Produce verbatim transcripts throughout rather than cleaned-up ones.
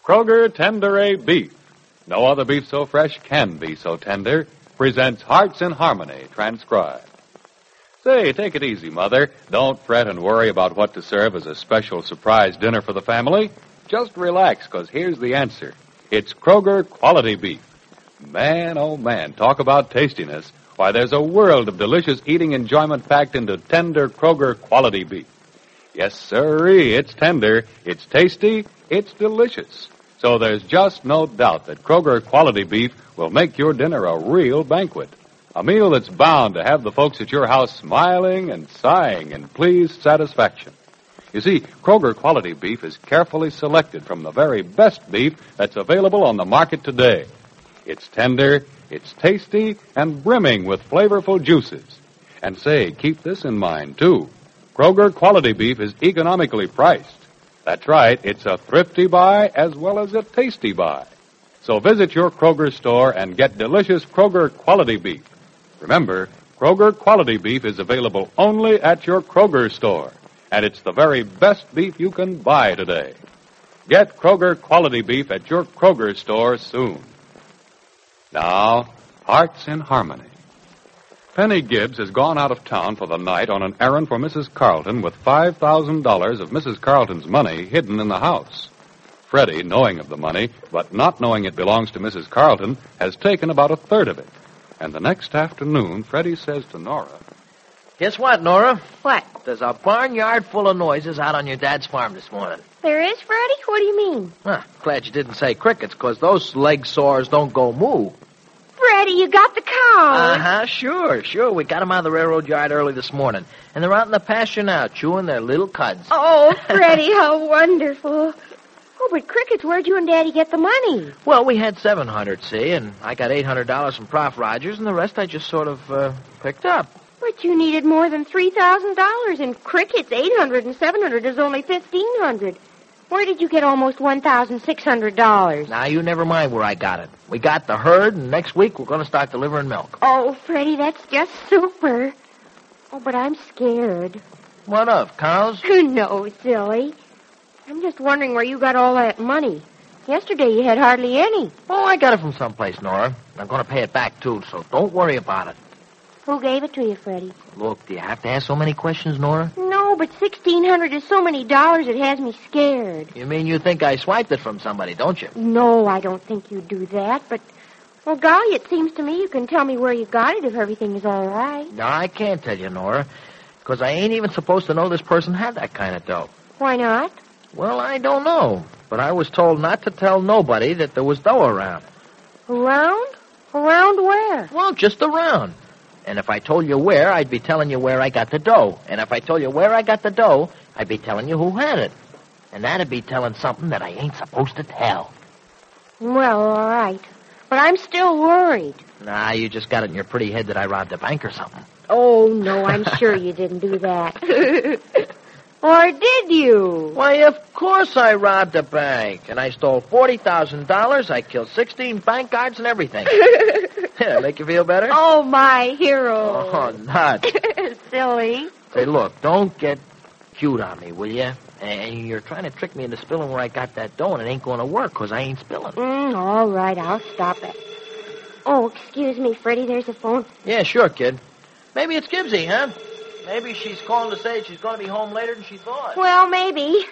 Kroger Tender A Beef. No other beef so fresh can be so tender. Presents Hearts in Harmony, transcribed. Say, take it easy, Mother. Don't fret and worry about what to serve as a special surprise dinner for the family. Just relax, because here's the answer. It's Kroger Quality Beef. Man, oh man, talk about tastiness. Why, there's a world of delicious eating enjoyment packed into tender Kroger Quality Beef. Yes, sirree, it's tender, it's tasty, it's delicious. So there's just no doubt that Kroger Quality Beef will make your dinner a real banquet. A meal that's bound to have the folks at your house smiling and sighing in pleased satisfaction. You see, Kroger Quality Beef is carefully selected from the very best beef that's available on the market today. It's tender, it's tasty, and brimming with flavorful juices. And say, keep this in mind, too. Kroger Quality Beef is economically priced. That's right, it's a thrifty buy as well as a tasty buy. So visit your Kroger store and get delicious Kroger Quality Beef. Remember, Kroger Quality Beef is available only at your Kroger store, and it's the very best beef you can buy today. Get Kroger Quality Beef at your Kroger store soon. Now, Hearts in Harmony. Penny Gibbs has gone out of town for the night on an errand for Missus Carlton with five thousand dollars of Missus Carlton's money hidden in the house. Freddie, knowing of the money, but not knowing it belongs to Missus Carlton, has taken about a third of it. And the next afternoon, Freddie says to Nora, Guess what, Nora? What? There's a barnyard full of noises out on your dad's farm this morning. There is, Freddie? What do you mean? Huh, glad you didn't say crickets, because those leg sores don't go moo. Freddie, you got the cows. Uh-huh, sure, sure. We got them out of the railroad yard early this morning. And they're out in the pasture now, chewing their little cuds. Oh, Freddie, how wonderful. Oh, but crickets, where'd you and Daddy get the money? Well, we had seven hundred, see, and I got eight hundred dollars from Prof Rogers, and the rest I just sort of uh, picked up. But you needed more than three thousand dollars, and crickets, eight hundred and seven hundred is only fifteen hundred. Where did you get almost one thousand six hundred dollars? Now, you never mind where I got it. We got the herd, and next week we're going to start delivering milk. Oh, Freddie, that's just super. Oh, but I'm scared. What of, cows? No, silly. I'm just wondering where you got all that money. Yesterday you had hardly any. Oh, I got it from someplace, Nora. I'm going to pay it back, too, so don't worry about it. Who gave it to you, Freddie? Look, do you have to ask so many questions, Nora? No, but sixteen hundred is so many dollars it has me scared. You mean you think I swiped it from somebody, don't you? No, I don't think you do that, but... Well, golly, it seems to me you can tell me where you got it if everything is all right. No, I can't tell you, Nora, because I ain't even supposed to know this person had that kind of dough. Why not? Well, I don't know, but I was told not to tell nobody that there was dough around. Around? Around where? Well, just around. And if I told you where, I'd be telling you where I got the dough. And if I told you where I got the dough, I'd be telling you who had it. And that'd be telling something that I ain't supposed to tell. Well, all right. But I'm still worried. Nah, you just got it in your pretty head that I robbed a bank or something. Oh, no, I'm sure you didn't do that. Or did you? Why, of course I robbed a bank. And I stole forty thousand dollars. I killed sixteen bank guards and everything. Yeah, make you feel better? Oh, my hero. Oh, nuts. Silly. Say, look, don't get cute on me, will you? And you're trying to trick me into spilling where I got that dough, and it ain't going to work because I ain't spilling. Mm, all right, I'll stop it. Oh, excuse me, Freddie, there's a phone. Yeah, sure, kid. Maybe it's Gibbsy, huh? Maybe she's calling to say she's going to be home later than she thought. Well, maybe.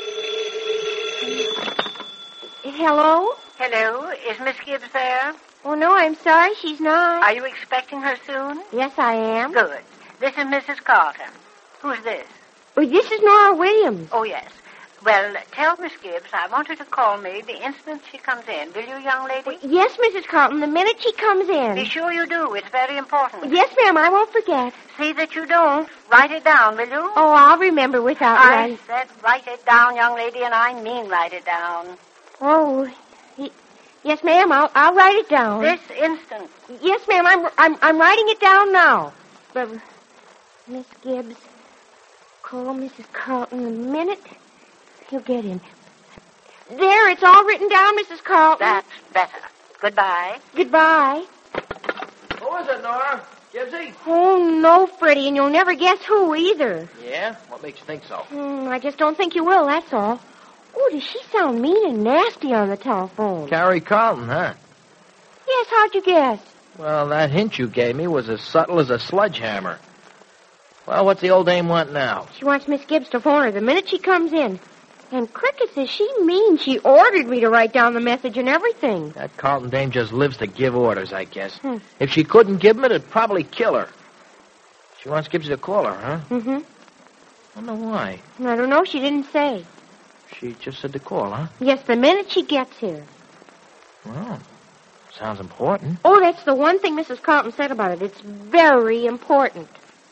Hello? Hello, is Miss Gibbs there? Oh, no, I'm sorry, she's not. Are you expecting her soon? Yes, I am. Good. This is Missus Carlton. Who's this? Oh, this is Nora Williams. Oh, yes. Well, tell Miss Gibbs I want her to call me the instant she comes in. Will you, young lady? Yes, Missus Carlton, the minute she comes in. Be sure you do. It's very important. Yes, ma'am, I won't forget. See that you don't. Write it down, will you? Oh, I'll remember without I writing. said write it down, young lady, and I mean write it down. Oh, y- yes, ma'am, I'll, I'll write it down. This instant. Yes, ma'am, I'm, I'm, I'm writing it down now. But, Miss Gibbs, call Missus Carlton the minute you get in. There, it's all written down, Missus Carlton. That's better. Goodbye. Goodbye. Who is it, Nora? Gibbsy? Oh, no, Freddie, and you'll never guess who either. Yeah? What makes you think so? Hmm, I just don't think you will, that's all. Oh, does she sound mean and nasty on the telephone? Carrie Carlton, huh? Yes, how'd you guess? Well, that hint you gave me was as subtle as a sledgehammer. Well, what's the old dame want now? She wants Miss Gibbs to phone her the minute she comes in. And Cricket says she mean. She ordered me to write down the message and everything. That Carlton dame just lives to give orders, I guess. Hmm. If she couldn't give them, it'd probably kill her. She wants Gibbs to call her, huh? Mm-hmm. I don't know why. I don't know. She didn't say. She just said to call, huh? Yes, the minute she gets here. Well, sounds important. Oh, that's the one thing Missus Carlton said about it. It's very important.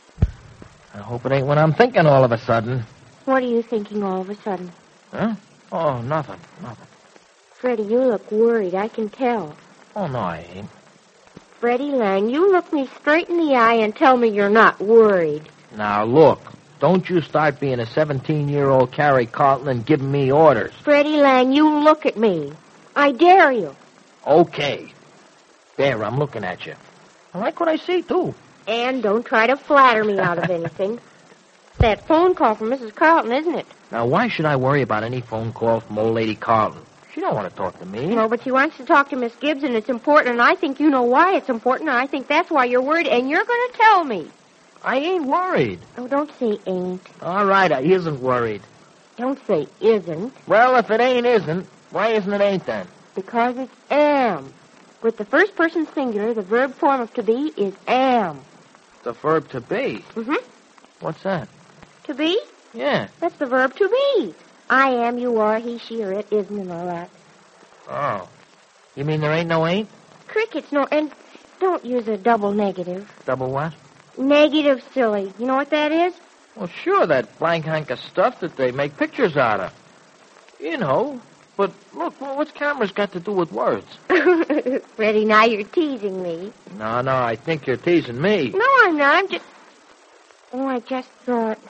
I hope it ain't what I'm thinking all of a sudden. What are you thinking all of a sudden? Huh? Oh, nothing, nothing. Freddie, you look worried. I can tell. Oh, no, I ain't. Freddie Lang, you look me straight in the eye and tell me you're not worried. Now, look. Don't you start being a seventeen-year-old Carrie Carlton and giving me orders. Freddie Lang, you look at me. I dare you. Okay. There, I'm looking at you. I like what I see, too. And don't try to flatter me out of anything. That phone call from Missus Carlton, isn't it? Now, why should I worry about any phone call from old lady Carlton? She don't want to talk to me. No, but she wants to talk to Miss Gibbs, and it's important, and I think you know why it's important, and I think that's why you're worried, and you're going to tell me. I ain't worried. Oh, don't say ain't. All right, I isn't worried. Don't say isn't. Well, if it ain't isn't, why isn't it ain't then? Because it's am. With the first person singular, the verb form of to be is am. The verb to be. Mm-hmm. What's that? To be? Yeah. That's the verb to be. I am, you are, he, she, or it isn't, and all that. Oh. You mean there ain't no ain't? Crickets, no, and don't use a double negative. Double what? Negative, silly. You know what that is? Well, sure, that blank hank of stuff that they make pictures out of. You know. But, look, what's cameras got to do with words? Freddie, now you're teasing me. No, no, I think you're teasing me. No, I'm not. I'm just... Oh, I just thought...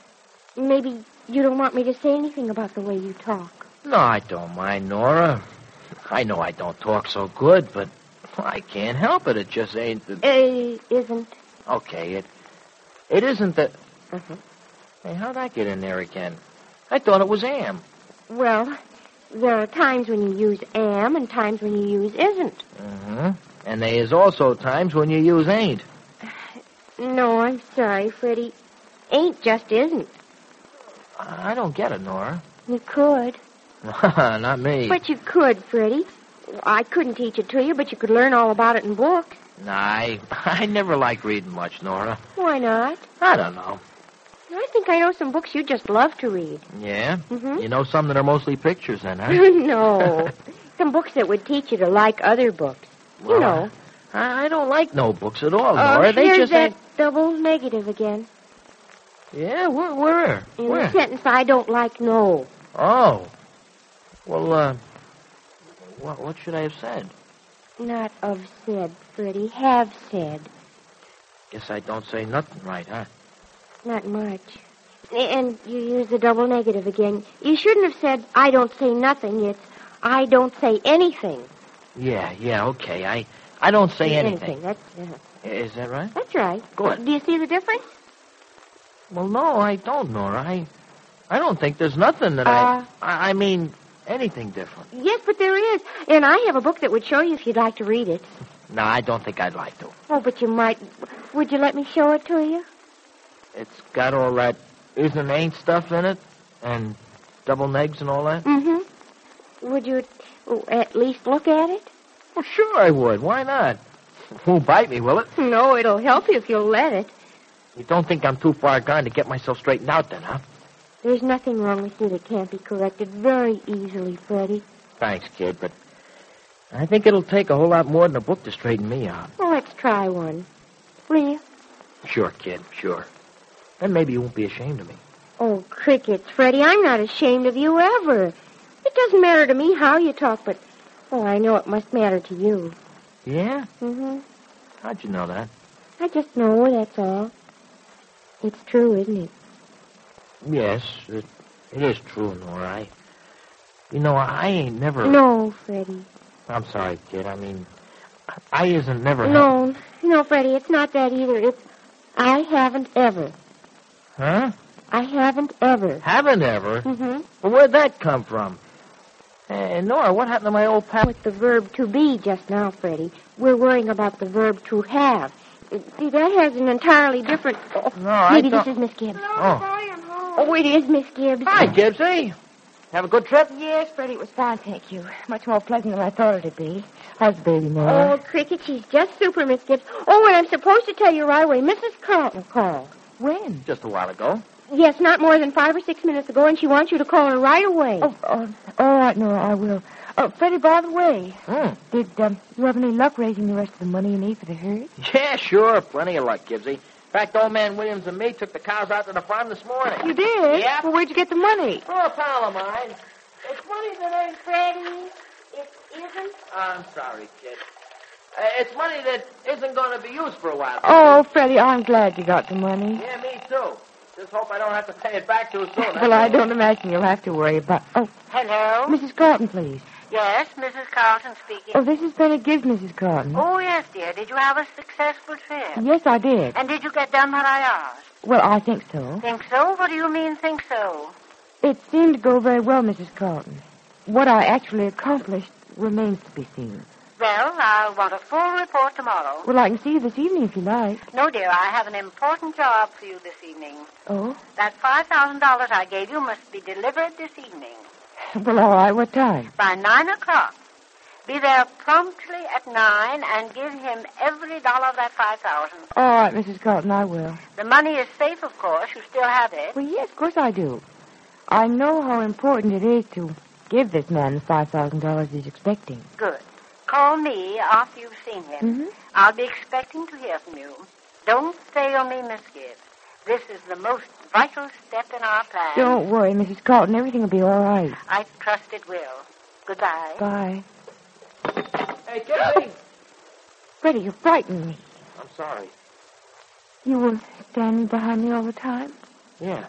Maybe you don't want me to say anything about the way you talk. No, I don't mind, Nora. I know I don't talk so good, but I can't help it. It just ain't... The... Uh, isn't. Okay, it... It isn't that... Uh-huh. Hey, how'd I get in there again? I thought it was am. Well, there are times when you use am and times when you use isn't. Mm-hmm. And there is also times when you use ain't. No, I'm sorry, Freddie. Ain't just isn't. I don't get it, Nora. You could. Not me. But you could, Freddie. I couldn't teach it to you, but you could learn all about it in books. Nah, I, I never liked reading much, Nora. Why not? I don't know. I think I know some books you just love to read. Yeah? Mm-hmm. You know some that are mostly pictures, then, huh? No. Some books that would teach you to like other books. Well, you know. I, I don't like no books at all, Uh, Nora. They here's just that ain't... double negative again. Yeah, where? Where? In where? the sentence, I don't like no. Oh. Well, uh... What, what should I have said? Not of said, Freddie. Have said. Guess I don't say nothing right, huh? Not much. And you use the double negative again. You shouldn't have said, I don't say nothing. It's, I don't say anything. Yeah, yeah, okay. I I don't say anything. That's, uh, Is that right? that's right. Good. Do you see the difference? Well, no, I don't, Nora. I I don't think there's nothing that Uh, I... I... I mean, anything different. Yes, but there is. And I have a book that would show you if you'd like to read it. No, I don't think I'd like to. Oh, but you might. Would you let me show it to you? It's got all that isn't ain't stuff in it, and double negs and all that. Mm-hmm. Would you oh, at least look at it? Well, sure I would. Why not? Won't bite me, will it? No, it'll help you if you'll let it. You don't think I'm too far gone to get myself straightened out then, huh? There's nothing wrong with you that can't be corrected very easily, Freddie. Thanks, kid, but I think it'll take a whole lot more than a book to straighten me out. Well, let's try one. Will you? Sure, kid, sure. Then maybe you won't be ashamed of me. Oh, crickets, Freddie, I'm not ashamed of you ever. It doesn't matter to me how you talk, but, oh, I know it must matter to you. Yeah? Mm-hmm. How'd you know that? I just know, that's all. It's true, isn't it? Yes, it, it is true, Nora. I, you know, I ain't never... No, Freddie. I'm sorry, kid. I mean, I isn't never... No, ha- no, Freddie, it's not that either. It's, I haven't ever. Huh? I haven't ever. Haven't ever? Mm-hmm. Well, where'd that come from? Hey, Nora, what happened to my old pal? With the verb to be just now, Freddie, we're worrying about the verb to have. See, that has an entirely different... Oh, No, I maybe thought- this is Miss Gibbs. Oh. I'm home. Oh, it is Miss Gibbs. Hi, Gibbsy. Have a good trip? Yes, Freddie, it was fine, thank you. Much more pleasant than I thought it'd be. How's the baby, Oh, Nora? Cricket, she's just super, Miss Gibbs. Oh, and I'm supposed to tell you right away, Missus Carlton called. When? Just a while ago. Yes, not more than five or six minutes ago, and she wants you to call her right away. Oh, oh all right, Nora, I will. Oh, Freddie, by the way, Hmm. did um, you have any luck raising the rest of the money you need for the herd? Yeah, sure. Plenty of luck, Gibbsy. In fact, old man Williams and me took the cows out to the farm this morning. You did? Yep. Well, where'd you get the money? Oh, a pal of mine. It's money that ain't Freddie. It isn't. I'm sorry, kid. Uh, it's money that isn't going to be used for a while. Oh, Freddie, I'm glad you got the money. Yeah, me too. Just hope I don't have to pay it back too soon. Well, I don't imagine you'll have to worry about... Oh, Hello? Missus Carlton, please. Yes, Missus Carlton speaking. Oh, this is Penny Gibbs, Missus Carlton. Oh, yes, dear. Did you have a successful trip? Yes, I did. And did you get done what I asked? Well, I think so. Think so? What do you mean, think so? It seemed to go very well, Missus Carlton. What I actually accomplished remains to be seen. Well, I'll want a full report tomorrow. Well, I can see you this evening if you like. No, dear, I have an important job for you this evening. Oh? That five thousand dollars I gave you must be delivered this evening Well, all right. What time? by nine o'clock. Be there promptly at nine and give him every dollar of that five thousand. All right, Missus Carlton, I will. The money is safe, of course. You still have it. Well, yes, of course I do. I know how important it is to give this man the five thousand dollars he's expecting. Good. Call me after you've seen him. Mm-hmm. I'll be expecting to hear from you. Don't fail me, Miss Gibbs. This is the most vital step in our plan. Don't worry, Missus Carlton. Everything will be all right. I trust it will. Goodbye. Bye. Hey, Gibbsy. Freddie, you frightened me. I'm sorry. You were standing behind me all the time? Yeah,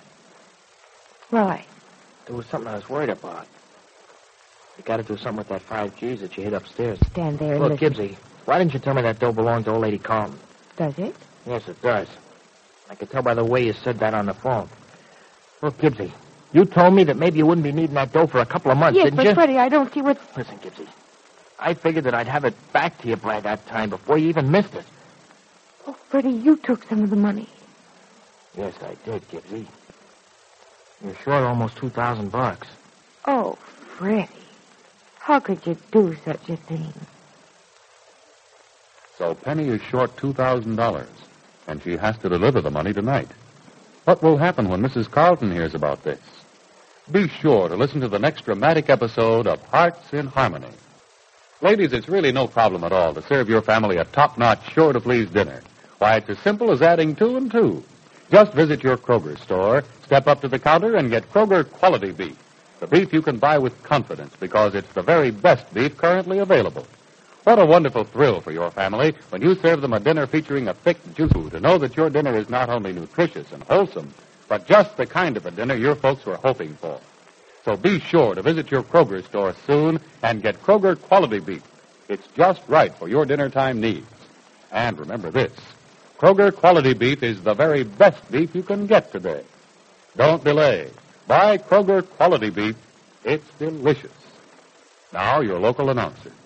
Why? there was something I was worried about. You got to do something with that five G's that you hid upstairs. Stand there and Look, listen. Gibbsy, why didn't you tell me that dough belonged to old lady Carlton? Does it? Yes, it does. I could tell by the way you said that on the phone. Look, Gibbsy, you told me that maybe you wouldn't be needing that dough for a couple of months, Yes, didn't but you? Freddie, I don't see what... Listen, Gibbsy, I figured that I'd have it back to you by that time before you even missed it. Oh, Freddie, you took some of the money. Yes, I did, Gibbsy. You're short almost two thousand bucks. Oh, Freddie. How could you do such a thing? So Penny is short two thousand dollars, and she has to deliver the money tonight. What will happen when Missus Carlton hears about this? Be sure to listen to the next dramatic episode of Hearts in Harmony. Ladies, it's really no problem at all to serve your family a top-notch, sure-to-please dinner. Why, it's as simple as adding two and two. Just visit your Kroger store, step up to the counter, and get Kroger quality beef. The beef you can buy with confidence because it's the very best beef currently available. What a wonderful thrill for your family when you serve them a dinner featuring a thick juice to know that your dinner is not only nutritious and wholesome, but just the kind of a dinner your folks were hoping for. So be sure to visit your Kroger store soon and get Kroger quality beef. It's just right for your dinner time needs. And remember this, Kroger quality beef is the very best beef you can get today. Don't delay. Buy Kroger quality beef. It's delicious. Now, your local announcer.